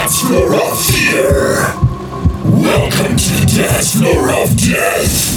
dance floor of fear. Welcome to the dance floor of death.